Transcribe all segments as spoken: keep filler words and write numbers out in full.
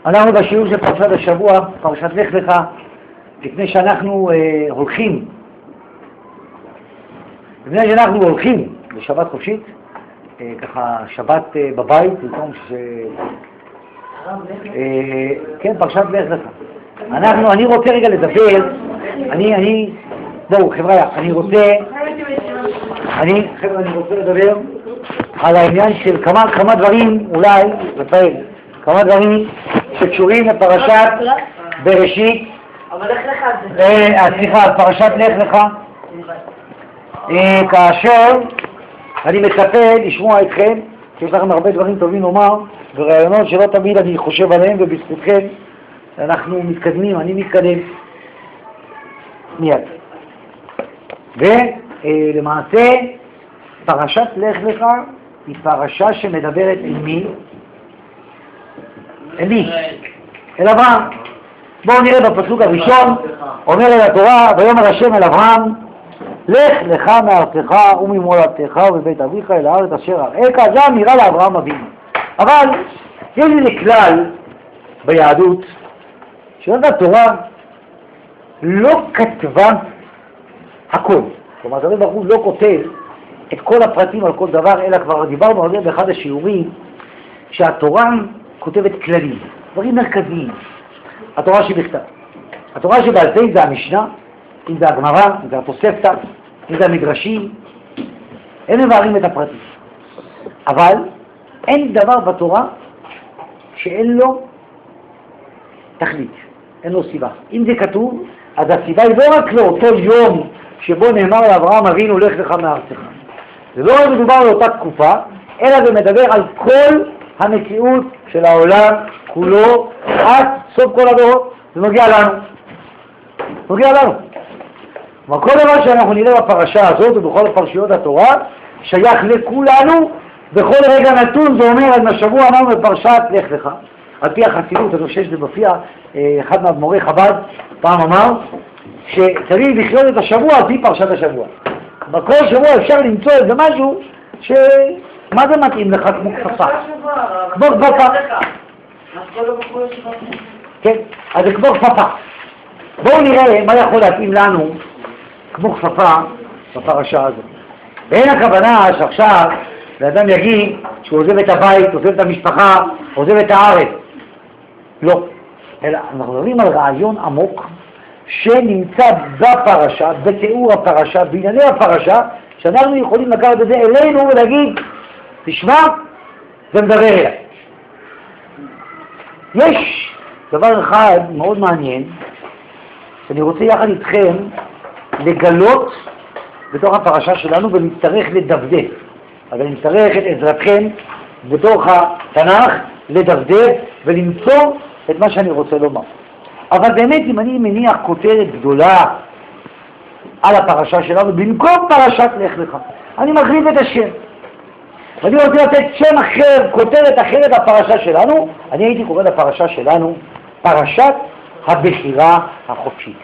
אנחנו בשיעור של פרשת השבוע, פרשת לך לך, לפני שאנחנו אה, הולכים, לפני שאנחנו הולכים לשבת חופשית, אה, ככה שבת אה, בבית, במקום ש... אה, כן, פרשת לך לך. אנחנו, אני רוצה רגע לדבר, אני, אני, בואו חבר'ה, אני רוצה, אני, חבר'ה, אני רוצה לדבר על העניין של כמה, כמה דברים, אולי, רפאל, כמה דברים שקשורים לפרשת בראשית, אבל לך לך זה. סליחה, פרשת לך לך, כאשר אני מצפה לשמוע אתכם, כי יש לכם הרבה דברים טובים לומר, ורעיונות שלא תמיד אני חושב עליהם, ובזכותכם אנחנו מתקדמים, אני מתקדם מיד. ולמעשה, פרשת לך לך היא פרשה שמדברת אל מי? אל מי? אל אברהם. בואו נראה בפסוק הראשון, אומר אל התורה, ויאמר השם אל אברהם, לך לך מארצך וממולדתך ובבית אביך אל הארץ אשר אראך. זה אמירה לאברהם אבינו. אבל יש איזה כלל ביהדות, שזאת התורה לא כתבה הכל. כלומר, הקדוש ברוך הוא לא כותב את כל הפרטים על כל דבר, אלא כבר דיברנו על זה באחד השיעורים, שהתורה כותבת כללים, דברים מרכזיים. התורה שבכתב. התורה שבעל פה זה המשנה, אם זה הגמרא, אם זה התוספתא, אם זה המדרשים, הם מבארים את הפרטים. אבל אין דבר בתורה שאין לו תכלית, אין לו סיבה. אם זה כתוב, אז הסיבה היא לא רק לאותו יום שבו נאמר לאברהם אבינו לך לך מארצך. זה לא רק מדובר על אותה תקופה, אלא זה מדבר על כל המציאות של העולם כולו, עד סוף כל הדורות. זה נוגע לנו. נוגע לנו. אבל כל דבר שאנחנו נראה בפרשה הזאת ובכל הפרשיות התורה, שייך לכולנו, בכל רגע נתון. זה אומר, על השבוע אמרנו בפרשת לך לך. על פי החסידות, אני חושב שזה מופיע, אחד מהאדמו"רי חב"ד פעם אמר, שצריך לחיות את השבוע על פי פרשת השבוע. בכל שבוע אפשר למצוא איזה משהו ש... מה זה מתאים לך כמו כפפה? כמו כפפה. כן, אז זה כמו כפפה. בואו נראה מה יכול להתאים לנו כמו כפפה בפרשה הזאת. ואין הכוונה שעכשיו לאדם יגיד שהוא עוזב את הבית, עוזב את המשפחה, עוזב את הארץ. לא. אלא אנחנו מדברים על רעיון עמוק שנמצא בפרשה, בתיאור הפרשה, בענייני הפרשה, שאנחנו יכולים לקחת את זה אלינו ולהגיד, תשמע, זה מדבר אליי. יש דבר אחד מאוד מעניין, שאני רוצה יחד איתכם לגלות בתוך הפרשה שלנו ונצטרך לדפדף. אבל נצטרך את עזרתכם בתוך התנ"ך לדפדף ולמצוא את מה שאני רוצה לומר. אבל באמת אם אני מניח כותרת גדולה על הפרשה שלנו, במקום פרשת לך לך, אני מחליף את השם. ואני רוצה לתת שם אחר, כותרת אחרת לפרשה שלנו, אני הייתי קורא לפרשה שלנו, פרשת הבחירה החופשית.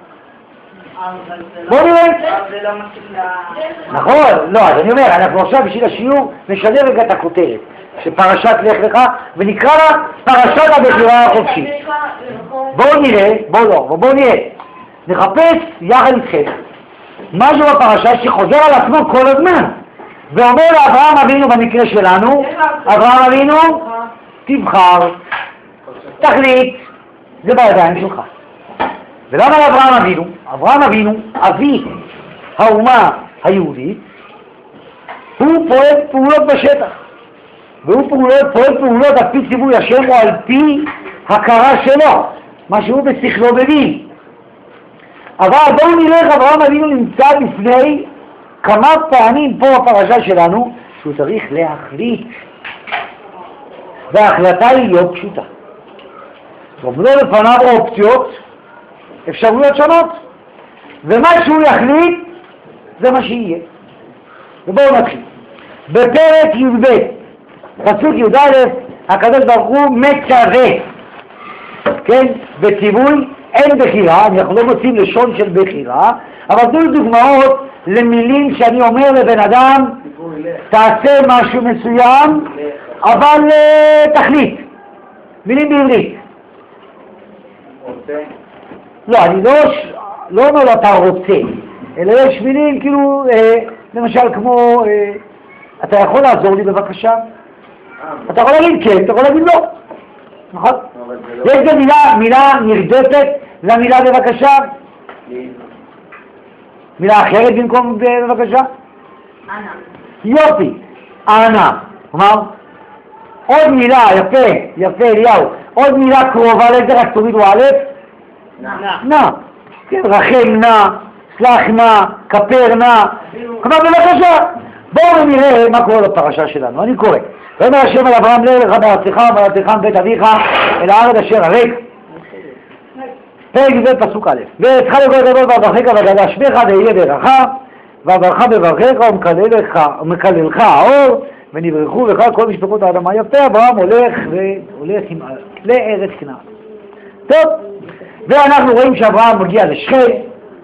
בואו נראה. נכון, לא, אז אני אומר, אנחנו עכשיו בשביל השיעור נשדר רגע את הכותרת של פרשת לך לך, ונקרא לה פרשת הבחירה החופשית. בואו נראה, בואו לא, בואו נראה, נחפש יחד איתכם משהו בפרשה שחוזר על עצמו כל הזמן, ואומר לאברהם אבינו במקרה שלנו, אברהם אבינו, תבחר, תחליט, זה בידיים שלך. ולמה לאברהם אבינו? אברהם אבינו, אבי האומה היהודית, הוא פועל פעולות בשטח. והוא פועל, פועל פעולות על פי ציווי השם או על פי הכרה שלו, מה שהוא בשכלו מבין. אבל בואו נראה, אברהם אבינו נמצא לפני כמה פעמים פה בפרשה שלנו, שהוא צריך להחליט. וההחלטה היא לא פשוטה. עומדו לפניו אופציות, אפשרויות שונות, ומה שהוא יחליט זה מה שיהיה. ובואו נתחיל. בפרק י"ב, פסוק י"א, הקדוש ברוך הוא מצווה, כן, בציווי אין בחירה, אנחנו לא מוצאים לשון של בחירה, אבל זו דוגמאות למילים שאני אומר לבן אדם, תעשה משהו מסוים, אבל תחליט, מילים בעברית, לא, אני לא, לא אומר לו אתה רוצה, אלא יש מילים כאילו, אה, למשל כמו, אה, אתה יכול לעזור לי בבקשה? אתה יכול להגיד כן, אתה יכול להגיד לא. נכון? יש גם מילה, מילה נרדפת למילה בבקשה? מילה אחרת במקום בבקשה? אנא. יופי, אנא. כלומר, עוד מילה, יפה, יפה אליהו, עוד מילה קרובה לזה, רק תורידו א', נא. נא. כן, רחם נא, סלח נא, כפר נא. כלומר, בבקשה. בואו נראה מה קורה בפרשה שלנו. אני קורא. ואומר השם אל אברהם לך לך בארצך ומארצך מבית אביך אל הארץ אשר הריק. פרק י"ב פסוק א'. ואצלך לגוי גדול ואברכך וגדל שמך ויהיה ברכה ואברך בברכך ומקללך ומקללך האור ונברכו לך כל משפחות האדמה. יפה, אברהם הולך והולך עם לארץ כנען. טוב, ואנחנו רואים שאברהם מגיע לשכם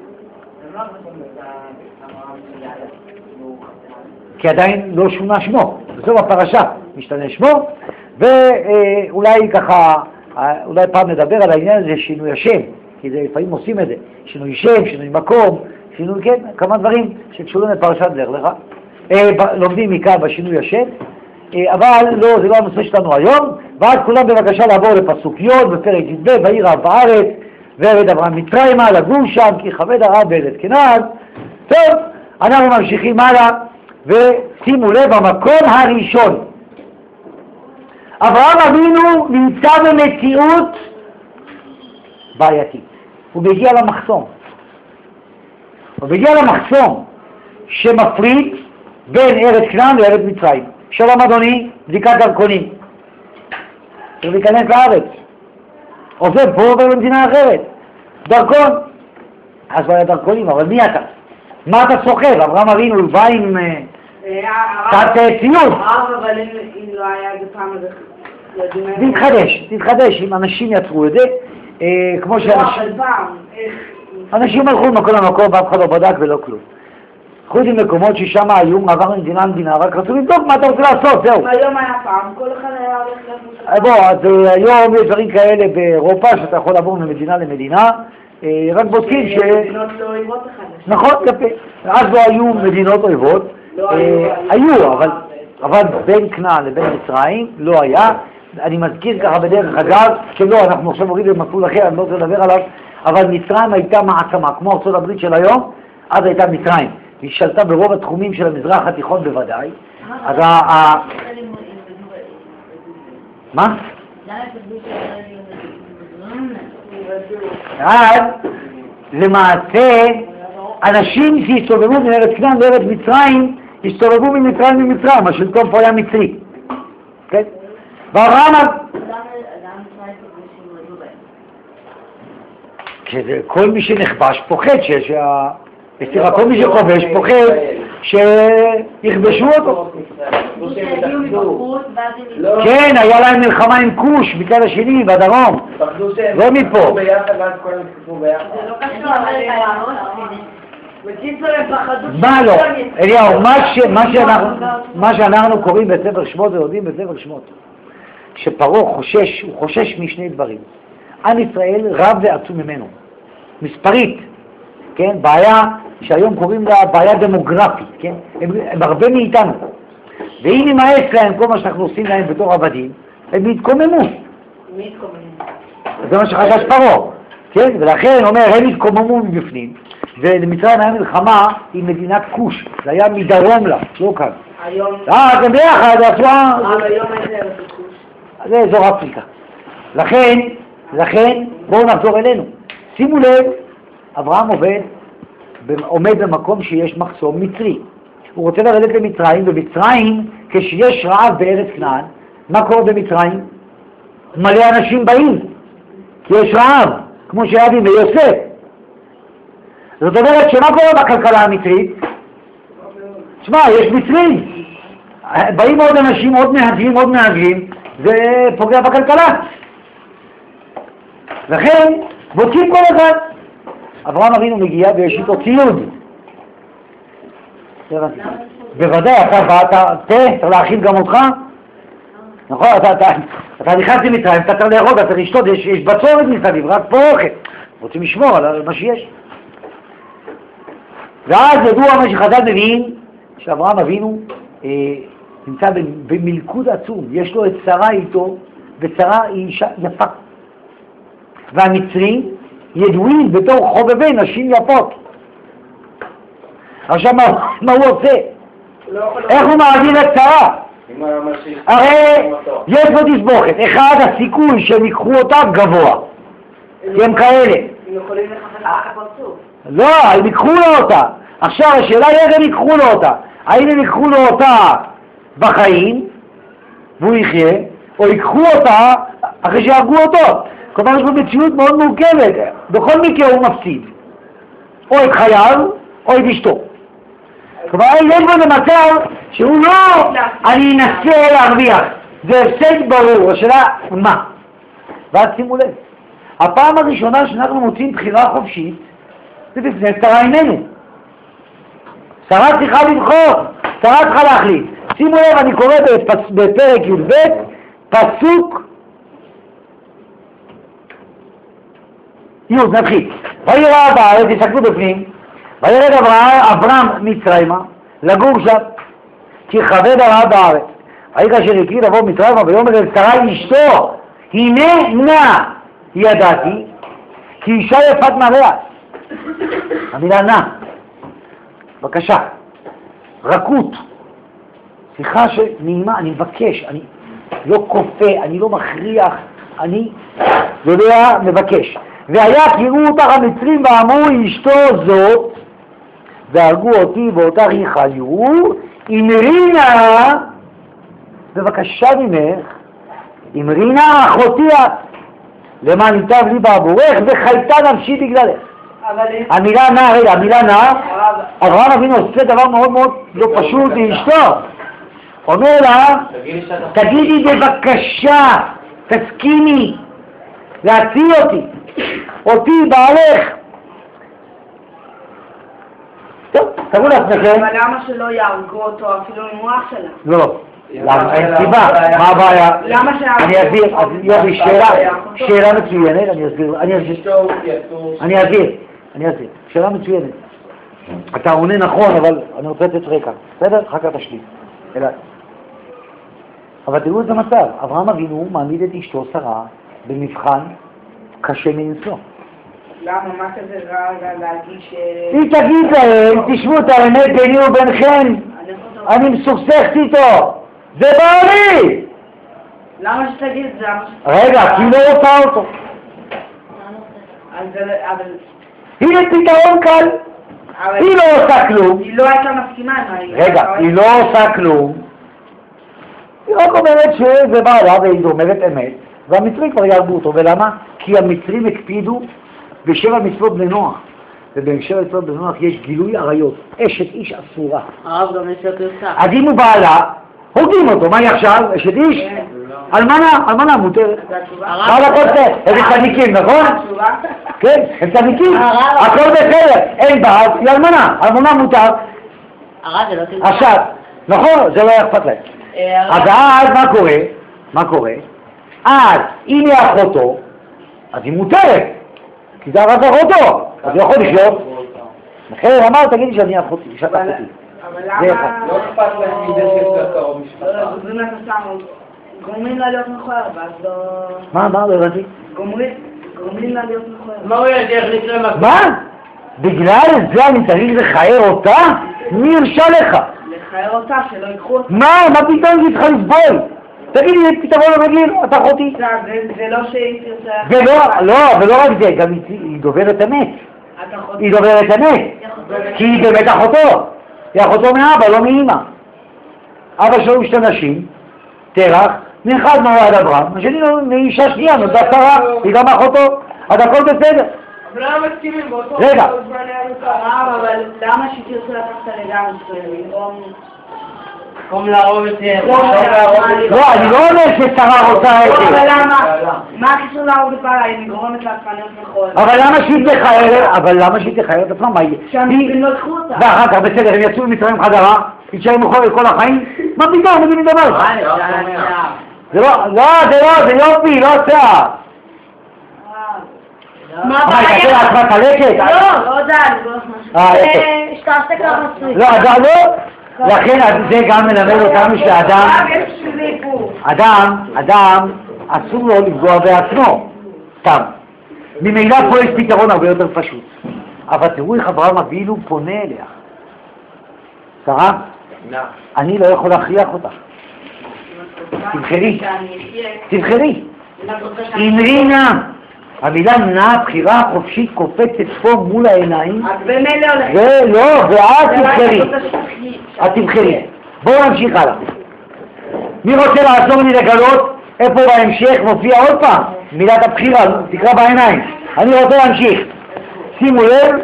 כי עדיין לא שונה שמו, בסוף הפרשה משתנה שמו, ואולי ככה, אולי פעם נדבר על העניין הזה, שינוי השם, כי זה לפעמים עושים את זה, שינוי שם, שינוי מקום, שינוי, כן, כמה דברים שקשורים לפרשת לך לך, לומדים מכאן בשינוי השם, אבל לא, זה לא הנושא שלנו היום, ואז כולם בבקשה לעבור לפסוק י' בפרק י"ב, ויהי רעב בארץ, וירד אברהם מצרימה לגור שם, כי כבד הרעב בארץ כנען. טוב, אנחנו ממשיכים הלאה, ושימו לב, המקום הראשון. אברהם אבינו נמצא במציאות בעייתית. הוא מגיע למחסום. הוא מגיע למחסום שמפריד בין ארץ כנען לארץ מצרים. שלום אדוני, בדיקת דרכונים. צריך להיכנס לארץ. עוזב פה עובר למדינה אחרת. דרכון. אז לא היה דרכונים, אבל מי אתה? מה אתה סוחב? אברהם אבינו הוא בא עם קצת ציוד. אבל אם לא היה זה פעם הזה... זה התחדש, זה התחדש, אם אנשים יצרו את זה, כמו שאנשים... אנשים הלכו ממקום למקום ואף אחד לא בדק ולא כלום. חוץ ממקומות ששם היו מעבר ממדינה למדינה, רק רצו לבדוק מה אתה רוצה לעשות, זהו. היום היה פעם, כל אחד היה הולך... בוא, אז היום יש דברים כאלה באירופה שאתה יכול לעבור ממדינה למדינה, רק בודקים ש... מדינות לא אויבות אחד. נכון, יפה. אז לא היו מדינות אויבות, היו, אבל בין כנען לבין מצרים לא היה. אני מזכיר ככה בדרך אגב, שלא, אנחנו עכשיו מורידים במסלול אחר, אני לא רוצה לדבר עליו, אבל מצרים הייתה מעצמה, כמו ארצות הברית של היום, אז הייתה מצרים. היא שלטה ברוב התחומים של המזרח התיכון בוודאי. אז ה... מה? אז למעשה אנשים שהסתובבו מארץ כנען לארץ מצרים הסתובבו ממצרים למצרים, השלטון פה היה מצרי. כן? ואברהם... כל מי שנחבש פוחד שיש... סליחה, כל מי שכובש פוחד שיכבשו אותו. כן, היה להם מלחמה עם כוש מצד השני, בדרום. לא מפה. מה לא? אליהו, מה שאנחנו קוראים בספר שמות ויודעים בספר שמות, שפרעה חושש, הוא חושש משני דברים. עם ישראל רב ועצום ממנו. מספרית. כן, בעיה שהיום קוראים לה בעיה דמוגרפית, כן? הם, הם הרבה מאיתנו. ואם נמאס להם כל מה שאנחנו עושים להם בתור עבדים, הם יתקוממו. מי יתקוממו? זה מה שחשש פרעה, כן? ולכן אומר, הם יתקוממו מבפנים, ולמצרים היה מלחמה עם מדינת כוש, זה היה מדרום לה, לא כאן. היום... אה, זה ביחד, זה עצמה... אבל היום אין זה ארץ כוש. זה אזור אפריקה. לכן, לכן, בואו נחזור אלינו. שימו לב, אברהם עובד, עומד במקום שיש מחסום מצרי. הוא רוצה לרדת למצרים, ובמצרים, כשיש רעב בארץ כנען, מה קורה במצרים? מלא אנשים באים, כי יש רעב, כמו שהיה בי ביוסף. זאת אומרת, שמה קורה בכלכלה המצרית? שמע, יש מצרים. באים עוד אנשים, עוד מהגרים, עוד מהגרים, זה פוגע בכלכלה. לכן, בודקים כל אחד. אברהם אבינו מגיע ויש איתו ציוד. בוודאי, אתה, אתה, תראה, צריך להאכיל גם אותך? נכון, אתה, אתה, אתה נכנס למצרים, אתה צריך לאכול, אתה צריך לשתות, יש, יש בצורת מסביב, רק פה אוכל. רוצים לשמור על מה שיש. ואז ידוע מה שחז"ל מבין, שאברהם אבינו אה, נמצא במלכוד עצום, יש לו את שרה איתו, ושרה היא אישה יפה. והמצרים ידועים בתור חובבי נשים יפות. עכשיו מה, מה הוא עושה? איך הוא מעדין את שרה? הרי יש פה תסבוכת, אחד הסיכוי שהם ייקחו אותה גבוה, כי הם כאלה. הם יכולים לחפש את הפרצוף. לא, הם ייקחו לו אותה. עכשיו השאלה היא איך הם ייקחו לו אותה. האם הם ייקחו לו אותה בחיים, והוא יחיה, או ייקחו אותה אחרי שיהרגו אותו. כלומר יש פה מציאות מאוד מורכבת, בכל מקרה הוא מפסיד. או את חייו, או את אשתו. כלומר יש בו למצב שהוא לא, אני אנסה להרוויח. זה הפסד ברור, השאלה מה? ואז שימו לב, הפעם הראשונה שאנחנו מוצאים בחירה חופשית, זה בפני שרה עינינו. שרה צריכה לבחור, שרה צריכה להחליט. שימו לב, אני קורא בפרק י"ב, פסוק י', נתחיל. וירא בארץ, תסתכלו בפנים, וירד אברהם מצרימה, לגור שם, כי כבד הרעה בארץ. ויהי כאשר הקריא לבוא מצרימה, ויאמר אל שרה אשתו, הנה נא ידעתי, כי אישה יפת מראה. המילה נא, בבקשה, רכות, שיחה שנעימה, אני מבקש, אני לא כופה, אני לא מכריח, אני יודע, מבקש. והיה קראו אותך המצרים ואמרו אשתו זאת, והרגו אותי ואותך יחיו, אמרי נא, בבקשה ממך, אמרי נא אחותי את, למען ייטב לי בעבורך, וחייתה נפשי בגללך. המילה נא, רגע, המילה נא, אברהם אבינו עושה דבר מאוד מאוד לא פשוט לאשתו. אומר לה, תגידי בבקשה, תסכימי להציל אותי, אותי בעלך. טוב, תראו לעצמכם. אבל למה שלא יהרגו אותו אפילו עם מוח שלה? לא, אין סיבה, מה הבעיה? למה שה... אני אסביר, יופי, שאלה, שאלה מצוינת, אני אסביר, אני אסביר, אני אסביר, אני אסביר, שאלה מצוינת. אתה עונה נכון, אבל אני רוצה לתת רקע, בסדר? אחר כך תשלים, אליי. אבל תראו את המצב, אברהם אבינו מעמיד את אשתו שרה במבחן קשה מנשוא. למה? מה כזה רע להגיד ש... היא תגיד להם, תשמעו את האמת ביני וביניכם, אני מסוכסכת איתו, זה בעלי! למה שתגיד את זה? רגע, כי היא לא רוצה אותו. אבל... הנה פתרון קל, היא לא עושה כלום. היא לא הייתה מסכימה עם העניין. רגע, היא לא עושה כלום. היא רק אומרת שזה בעלה והיא אומרת אמת, והמצרים כבר יהרגו אותו. ולמה? כי המצרים הקפידו בשבע מצוות בני נוח. ובשבע מצוות בני נוח יש גילוי עריות. אשת איש אסורה. הרב גם יש לו פרסה. אז אם הוא בעלה, הורגים אותו. מה היא עכשיו? אשת איש? אלמנה, אלמנה מותרת. מה לכל זה? איזה צדיקים, נכון? כן, הם צדיקים. הכל בסדר. אין בעל, היא אלמנה. אלמנה מותר. עכשיו, נכון, זה לא אכפת להם. אז אז מה קורה? מה קורה? אז אם היא אחותו, אז היא מותרת. כי זה הרב אחותו. אז הוא יכול לחיות. אחר אמר, תגידי שאני אחותי, שאת אחותי. אבל למה... לא אכפת להם מזה שיש לה קרוב משפחה. גומרים לה סתם, גומרים לה להיות מכוער, ואז לא... מה, מה, לא הבנתי? גומרים לה להיות מכוער. מה הוא יודע איך נקרא מה? מה? בגלל זה אני צריך לחייר אותה? מי הרשה לך? לחייר אותה, שלא ייקחו אותה. מה? מה פתאום היא צריכה לסבול? תגידי, זה פתרון רגיל, אתה אחותי. זה לא שהיא תרצה... ולא, לא, ולא רק זה, גם היא דוברת אמת. היא דוברת אמת. כי היא באמת אחותו. היא אחותו מאבא, לא מאמא. אבא שלו שתי נשים, תרח, מאחד נולד אברהם, השני מאישה שנייה, נולדה שרה, היא גם אחותו, אז הכל בסדר. אבל למה מסכימים באותו... רגע. אבל למה שהיא תרצה לקחת הלידה מסוימת? קום להרוג את זה. לא, אני לא אומר ששרה רוצה את זה. אבל למה? מה הקשר להרוג את בעלה? היא גורמת לעצמה להיות מכוערת. אבל למה שהיא תחייר? אבל למה שהיא תחייר את עצמה? שהמצרים לא יקחו אותה. ואחר כך בסדר, הם יצאו ממצרים חזרה, היא תשאר מכוערת כל החיים? מה פתאום? אני מדבר? זה לא, לא, זה לא, זה יופי, לא שיער. מה מה, היא תעשה לעצמה קלקת? לא, לא דן. אה, יפה. שתעשה ככה סריט. לא, אדם לא. לכן זה גם מלמד אותנו שאדם, אדם, אדם, אסור לו לפגוע בעצמו, סתם. ממילא פה יש פתרון הרבה יותר פשוט. אבל תראו איך אברהם אבינו פונה אליה. שרה, אני לא יכול להכריח אותך. תבחרי, תבחרי. אמרינה, המילה נעה, בחירה חופשית קופצת פה מול העיניים. אז במילא הולך. ולא, ואת תבחרי. את תבחרי. בואו נמשיך הלאה. מי רוצה לעזור לי לגלות איפה בהמשך מופיע עוד פעם מילת הבחירה? תקרא בעיניים. אני רוצה להמשיך. שימו לב.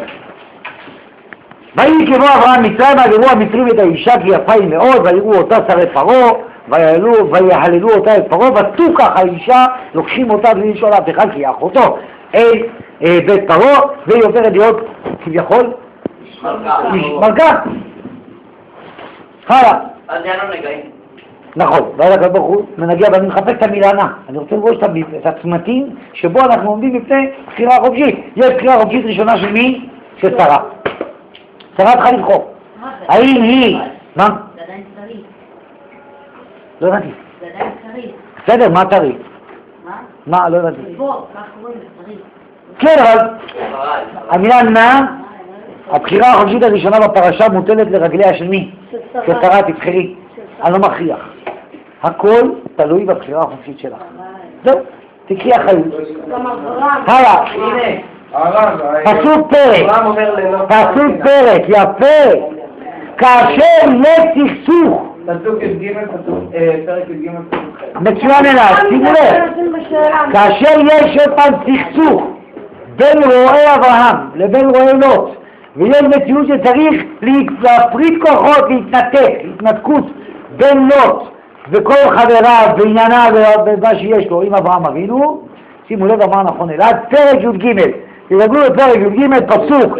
ויהי כמו אברהם מצרים, ויראו המצרים את האישה כי יפה היא מאוד, ויראו אותה שרי פרעה, ויהללו אותה את פרעה, ותוקח האישה, לוקחים אותה בלי לשאול אף אחד כי אחותו אל בית פרעה, והיא עוברת להיות כביכול מלכה. הלאה. אז יאנו נגעים. נכון, ואז הקדוש ברוך הוא מנגיע, ואני מחפש את המילה נע. אני רוצה לראות את הצמתים שבו אנחנו עומדים בפני בחירה חופשית. יש בחירה חופשית ראשונה של מי? של שרה. שרה צריכה לבחור. האם היא... מה? זה עדיין צריך. לא הבנתי. זה עדיין צריך. בסדר, מה צריך? מה? מה? לא הבנתי. בוא, כך קוראים לצריך. כן, אבל המילה נע, הבחירה החופשית הראשונה בפרשה מוטלת לרגליה של מי? של שרה, תבחרי. אני לא מכריח. הכל תלוי בבחירה החופשית שלך. זהו, תקחי אחריות. הלאה. פסוק פרק. פסוק פרק, יפה. כאשר יש סכסוך. פסוק י"ג, פרק י"ג. מצוין אליי, שימו לב. כאשר יש עוד פעם סכסוך בין רועי אברהם לבין רועי לוט, ויש מציאות שצריך להפריד כוחות, להתנתק, התנתקות בין לוט וכל חבריו בענייניו ומה שיש לו עם אברהם אבינו, שימו לב אמר נכון אלעד, פרק י"ג, תרגלו לפרק י"ג, פסוק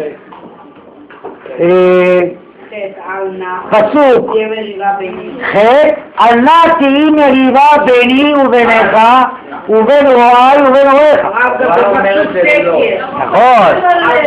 פסוק ח' על נא תהי מריבה ביני וביניך ובין רועי ובין רועיך. נכון,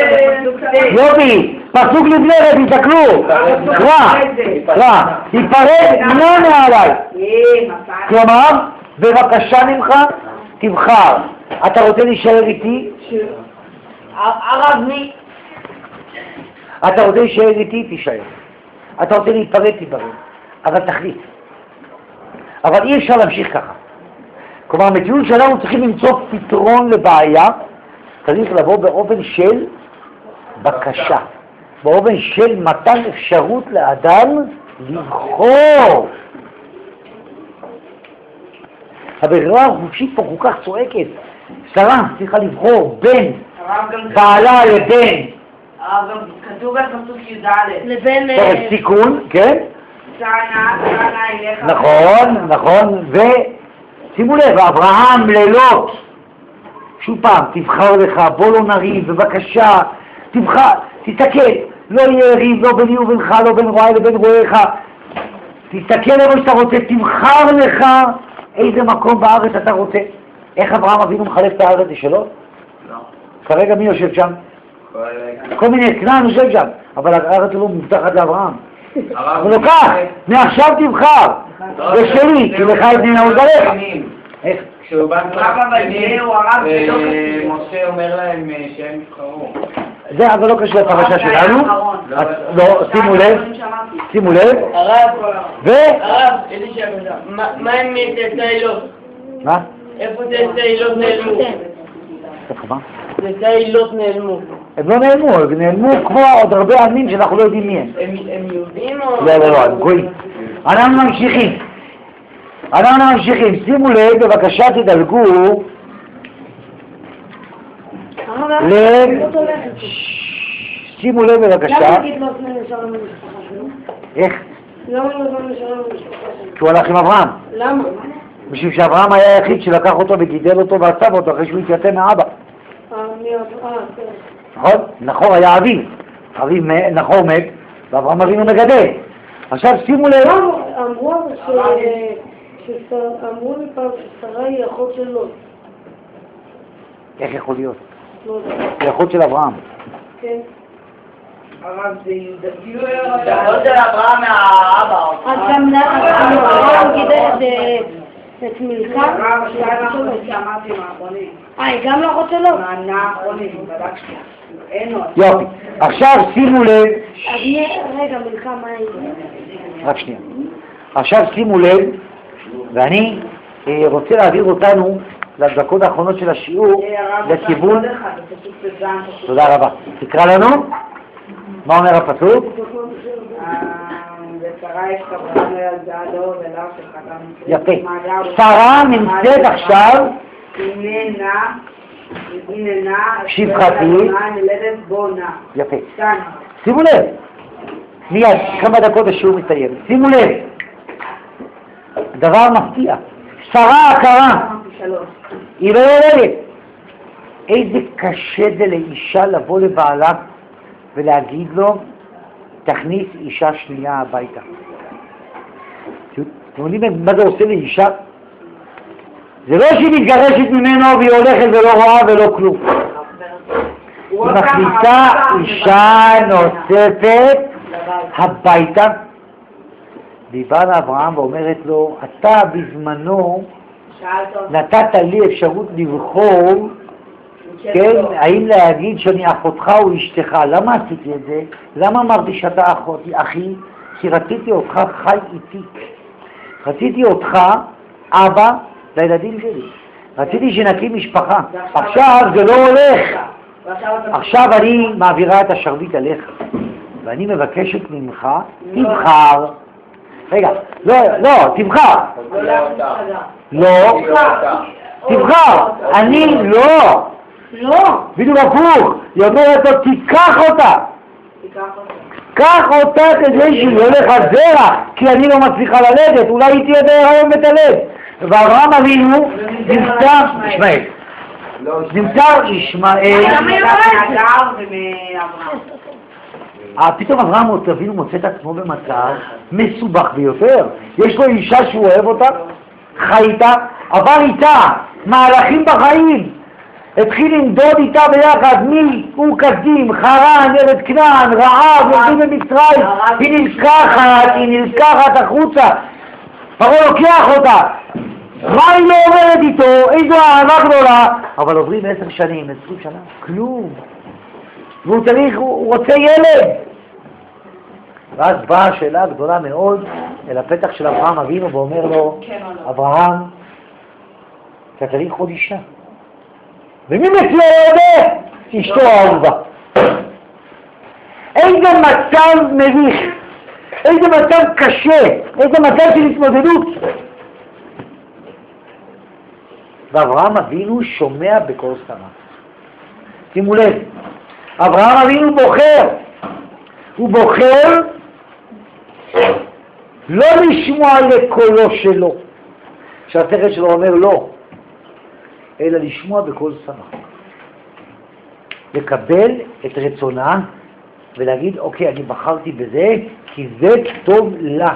יופי, פסוק לפני זה, תסתכלו, קרא, קרא, תיפרד לא מעליי. כלומר, בבקשה ממך, תבחר. אתה רוצה להישאר איתי? הרב מי? אתה רוצה להישאר איתי? תישאר. אתה רוצה להתפרד? תתפרד. אבל תחליט. אבל אי אפשר להמשיך ככה. כלומר, המציאות שאנחנו צריכים למצוא פתרון לבעיה, צריך לבוא באופן של בקשה. באופן של מתן אפשרות לאדם לבחור. הבחירה החופשית פה כל כך צועקת. שרה צריכה לבחור בין בעלה לבין כתוב בפסוק י"ד. לבין... סיכון, כן? שנה, שנה אליך. נכון, נכון, ושימו לב, אברהם ללוט, שוב פעם, תבחר לך, בוא לא נריב, בבקשה, תבחר, תסתכל, לא יהיה ריב, לא ביני ובינך, לא בין רועי לבין רועיך, תסתכל איפה שאתה רוצה, תבחר לך איזה מקום בארץ אתה רוצה. איך אברהם אבינו מחלק את הארץ שלו? לא. כרגע מי יושב שם? כל מיני כנען יושב שם, אבל הארץ לא מובטחת לאברהם. הוא לוקח, מעכשיו תבחר, זה שלי, כי לך את דינה ולך. איך? כשהוא בא משה אומר להם שהם יבחרו. זה אבל לא קשור לפרשה שלנו. לא, שימו לב, שימו לב. הרב, ו... הרב, אלישע, מה עם תצאילות? מה? איפה תצאילות נעלמו? איפה מה? תצאילות נעלמו. הם לא נעלמו, הם נעלמו כמו עוד הרבה עמים שאנחנו לא יודעים מי הם. הם יהודים או... לא, לא, לא, הם גויים. אנחנו ממשיכים. אנחנו ממשיכים. שימו לב, בבקשה תדלגו ל... שימו לב בבקשה. למה נגיד לא תנאים לשאר המשפחה שלו? איך? למה לא תנאים לשאר המשפחה שלו? כי הוא הלך עם אברהם. למה? בשביל שאברהם היה היחיד שלקח אותו וגידל אותו ועצב אותו אחרי שהוא התייתם מאבא. אה, מי אברהם? נכון? נחור היה אביו. אביו נחור מת, ואברהם אבינו מגדל. עכשיו שימו לב. אמרו אמרו לי פעם ששרה היא אחות של לוט. איך יכול להיות? לא יודע. זה אחות של אברהם. כן. הרב זה יהודה. כאילו לא של אברהם מהאבא. אז גם אברהם גידל את מלכה. הרב שהיה לך שאמרתי מהאחרונים. אה, היא גם לא אחות שלו? מהאחרונים, בדקתי. אין עוד. יופי. עכשיו שימו לב, אז מי- רגע, מלכה, מה היא? רק שנייה. עכשיו שימו לב, ואני אה, רוצה להעביר אותנו לדקות האחרונות של השיעור לכיוון... תודה רבה. תקרא לנו. מה אומר הפסוק? ושרה יש כברם לילדה לו ולאו של חתם. יפה. שרה נמצאת עכשיו הננה, הננה, שפחתית. נלדת בונה. יפה. שתיים. שימו לב, מיד, כמה דקות השיעור מסתיים. שימו לב, דבר מפתיע, שרה הכרה, שלוש. היא לא יולדת. איזה קשה זה לאישה לבוא לבעלה ולהגיד לו, תכניס אישה שנייה הביתה. אתם יודעים מה זה עושה לאישה? זה לא שהיא מתגרשת ממנו והיא הולכת ולא רואה ולא כלום. היא מכניסה אישה נוספת הביתה, והיא באה לאברהם ואומרת לו, אתה בזמנו נתת לי אפשרות לבחור, כן, האם להגיד שאני אחותך או אשתך. למה עשיתי את זה? למה אמרתי שאתה אחותי, אחי? כי רציתי אותך חי איתי. רציתי אותך אבא לילדים שלי. רציתי שנקים משפחה. עכשיו זה לא הולך. עכשיו אני מעבירה את השרביט עליך, ואני מבקשת ממך, תבחר. רגע, לא, לא, תבחר. לא, תבחר. אני לא. לא. בדיוק הפוך. היא אומרת לו, תיקח אותה. קח אותה כדי שהיא לא לך זרע, כי אני לא מצליחה ללדת, אולי היא תהיה בהיריון ותלד. ואברהם אבינו נמצא, ישמעאל. נמצא ישמעאל. אה, פתאום אברהם אבינו מוצא את עצמו במצב מסובך ביותר. יש לו אישה שהוא אוהב אותה, חי איתה, עבר איתה מהלכים בחיים. התחיל למדוד איתה ביחד, מי הוא קדים, חרן, ארץ כנען, רעב, יורדים במצרים, היא נלקחת, היא נלקחת החוצה, פרעה לוקח אותה, מה היא לא אומרת איתו, איזו אהבה גדולה, אבל עוברים עשר שנים, עשרים שנה, כלום, והוא צריך, הוא רוצה ילד, ואז באה שאלה גדולה מאוד אל הפתח של אברהם אבינו ואומר לו, אברהם, אתה צריך עוד אישה. ומי מציע ילדה? אשתו האהובה. איזה מצב מביך, איזה מצב קשה, איזה מצב של התמודדות. ואברהם אבינו שומע בקול שרה. שימו לב, אברהם אבינו בוחר, הוא בוחר לא לשמוע לקולו שלו, שהשכל שלו אומר לא, אלא לשמוע בקול שרה. לקבל את רצונה ולהגיד, אוקיי, אני בחרתי בזה, כי זה טוב לה.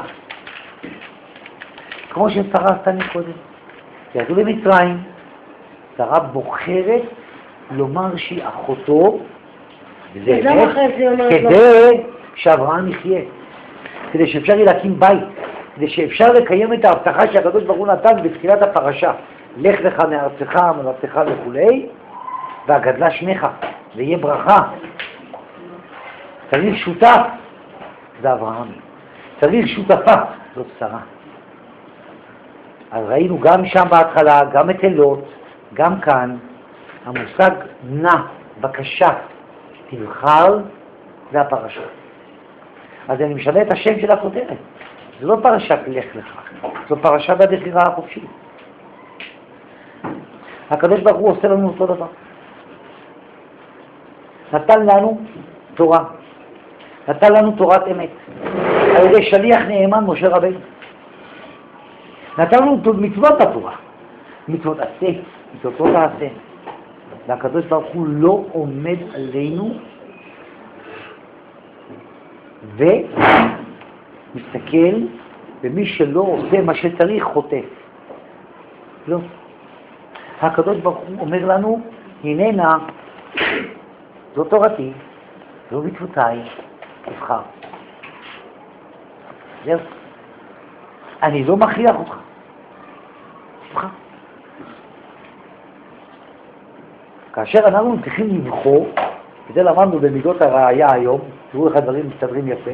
כמו ששרה עשתה מקודם. ירדו למצרים, שרה בוחרת לומר שהיא אחותו, וזה כדי שאברהם יחיה, כדי שאפשר יהיה להקים בית, כדי שאפשר לקיים את ההבטחה שהקדוש ברוך הוא נתן בתחילת הפרשה. לך לך מארצך, מולדתך וכולי, והגדלה שמך, ויהיה ברכה. צריך שותף, זה אברהם. צריך שותפה, זאת שרה. אז ראינו גם שם בהתחלה, גם את אלות, גם כאן, המושג נע, בקשה, תבחר, זה הפרשה. אז אני משנה את השם של הכותרת. זה לא פרשת לך לך, זו פרשת הבחירה החופשית. הקדוש ברוך הוא עושה לנו אותו דבר. נתן לנו תורה, נתן לנו תורת אמת, על ידי שליח נאמן משה רבינו. נתן לנו מצוות התורה, מצוות עשה, מצוות לא תעשה. והקדוש ברוך הוא לא עומד עלינו ומסתכל, ומי שלא עושה מה שצריך חוטף. לא. הקדוש ברוך הוא אומר לנו, הננה, זו תורתי, זו מצוותיי, תבחר. זהו. אני לא מכריח אותך. תבחר. כאשר אנחנו צריכים לבחור, וזה למדנו במידות הראייה היום, תראו איך הדברים מסתדרים יפה,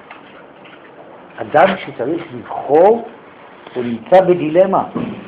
אדם שצריך לבחור הוא נמצא בדילמה.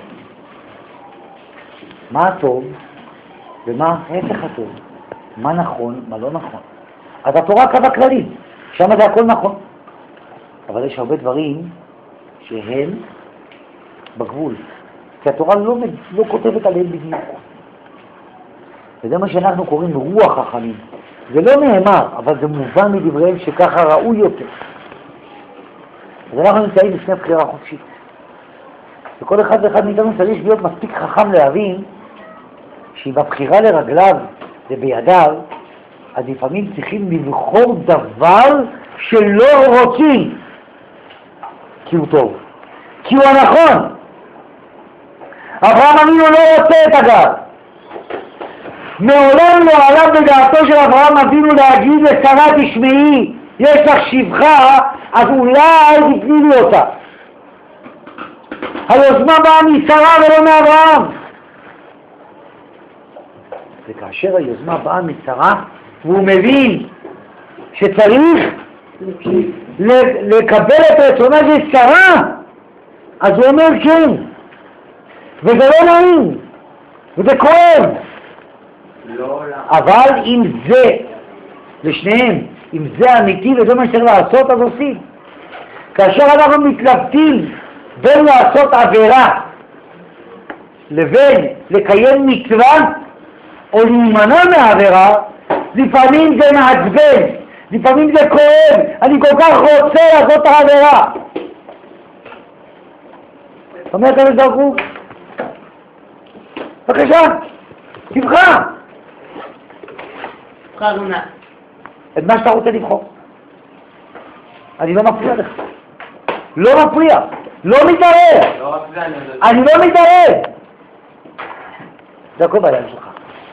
מה הטוב ומה ההפך הטוב? מה נכון, מה לא נכון. אז התורה קבעה כללים, שם זה הכל נכון. אבל יש הרבה דברים שהם בגבול, כי התורה לא, לא כותבת עליהם בדיוק. וזה מה שאנחנו קוראים רוח חכמים. זה לא נאמר, אבל זה מובן מדבריהם שככה ראוי יותר. אז אנחנו נמצאים לפני בחירה חופשית. וכל אחד ואחד מאיתנו צריך להיות מספיק חכם להבין שאם הבחירה לרגליו זה בידיו, אז לפעמים צריכים לבחור דבר שלא רוצים, כי הוא טוב, כי הוא הנכון. אברהם אבינו לא רוצה את הגר. מעולם לא עלה בדעתו של אברהם אבינו להגיד לשרה, תשמעי, יש לך שבחה, אז אולי תתני לי אותה. היוזמה באה משרה ולא מאברהם. וכאשר היוזמה באה משרה, והוא מבין שצריך לקבל את רצונה של שרה, אז הוא אומר כן. וזה לא נעים, וזה כואב. אבל אם זה, לשניהם, אם זה אמיתי וזה מה שצריך לעשות, אז עושים. כאשר אנחנו מתלבטים בין לעשות עבירה לבין לקיים מצווה או להימנע מהעבירה, לפעמים זה מעצבן, לפעמים זה כואב, אני כל כך רוצה לעשות העבירה. זאת אומרת, אני דרכו, בבקשה, תבחר. תבחר נא. את מה שאתה רוצה לבחור. אני לא מפריע לך. לא מפריע. לא מתערב. לא רק זה, אני יודע. אני לא מתערב. זה הכל בעיה שלך.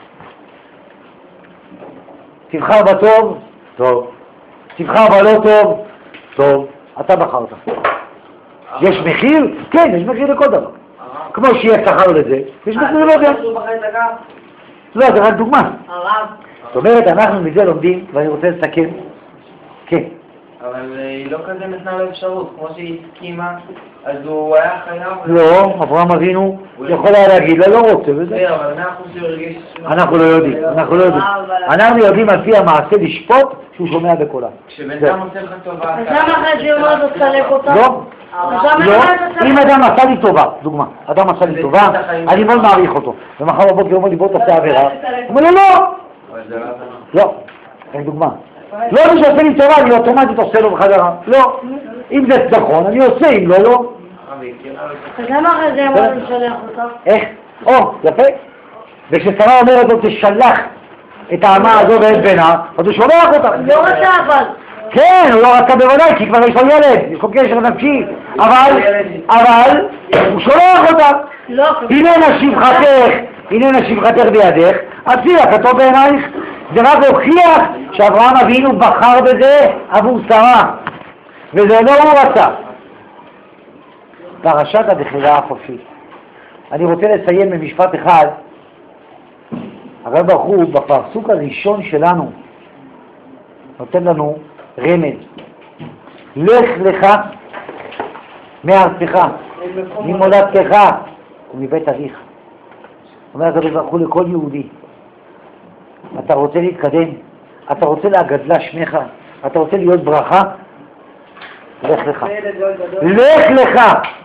תבחר בטוב, טוב. תבחר בלא טוב, טוב. אתה בחרת. יש מחיר? כן, יש מחיר לכל דבר. כמו שיהיה שכר לזה, יש מחיר לזה. לא, זה רק דוגמה. הרב. זאת אומרת, אנחנו מזה לומדים, ואני רוצה לסכם. כן. אבל היא לא כזה נתנה לו אפשרות, כמו שהיא הסכימה, אז הוא היה חייב... לא, אברהם אבינו יכול היה להגיד לה, לא רוצה, וזה. זה, אבל אנחנו שהוא הרגיש... אנחנו לא יודעים, אנחנו לא יודעים. אנחנו יודעים על פי המעשה לשפוט שהוא שומע בקולה. כשבן אדם עושה לך טובה... אז למה אחרי זה הוא לא תסלק אותה? לא, לא. אם אדם עשה לי טובה, דוגמה, אדם עשה לי טובה, אני מאוד מעריך אותו. ומחר בבוקר הוא אומר לי, בוא תעשה עבירה. הוא אומר לו, לא! לא, אין דוגמה. לא מי שעושה לי טובה, אני אוטומטית עושה לו בחזרה. לא. אם זה נכון, אני עושה, אם לא, לא. אז למה אחרי זה הוא לא תשלח אותה? איך? או, יפה. וכששרה אומרת לו, תשלח את האמה הזו ואת בנה, אז הוא שולח אותה. לא רצה אבל. כן, הוא לא רצה בוודאי, כי כבר יש לו ילד, יש לו קשר נפשי. אבל, אבל, הוא שולח אותה. לא. הננה שבחתך, הננה שבחתך בידך, עשי לך אותו בעינייך. זה רק הוכיח שאברהם אבינו בחר בזה עבור שרה, וזה לא הוא רצה. פרשת הבחירה החופשית. אני רוצה לסיים במשפט אחד. הרב ברוך הוא בפסוק הראשון שלנו נותן לנו רמז. לך לך מארצך, ממולדתך ומבית אביך. אומר הקדוש ברוך הוא לכל יהודי, אתה רוצה להתקדם, אתה רוצה להגדלה שמך, אתה רוצה להיות ברכה, לך לך. לך לך.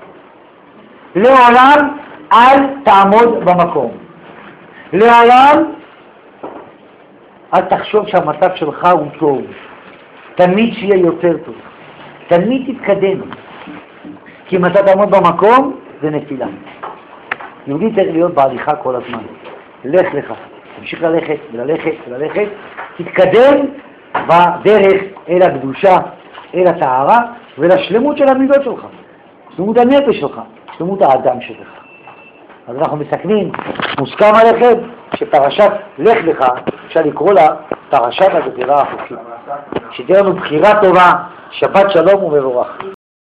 לעולם אל תעמוד במקום. לעולם אל תחשוב שהמצב שלך הוא טוב. תמיד שיהיה יותר טוב. תמיד תתקדם. כי אם אתה תעמוד במקום, זה נפילה. יהודי צריך להיות בהליכה כל הזמן. לך לך. תמשיך ללכת וללכת וללכת. תתקדם בדרך אל הקדושה, אל הטהרה ולשלמות של המידות שלך. שלמות הנפש שלך. שלמות האדם שלך. אז אנחנו מסכנים, מוסכם עליכם שפרשת לך לך, אפשר לקרוא לה פרשת הבחירה החופשית. שתהיה לנו בחירה טובה, שבת שלום ומבורך.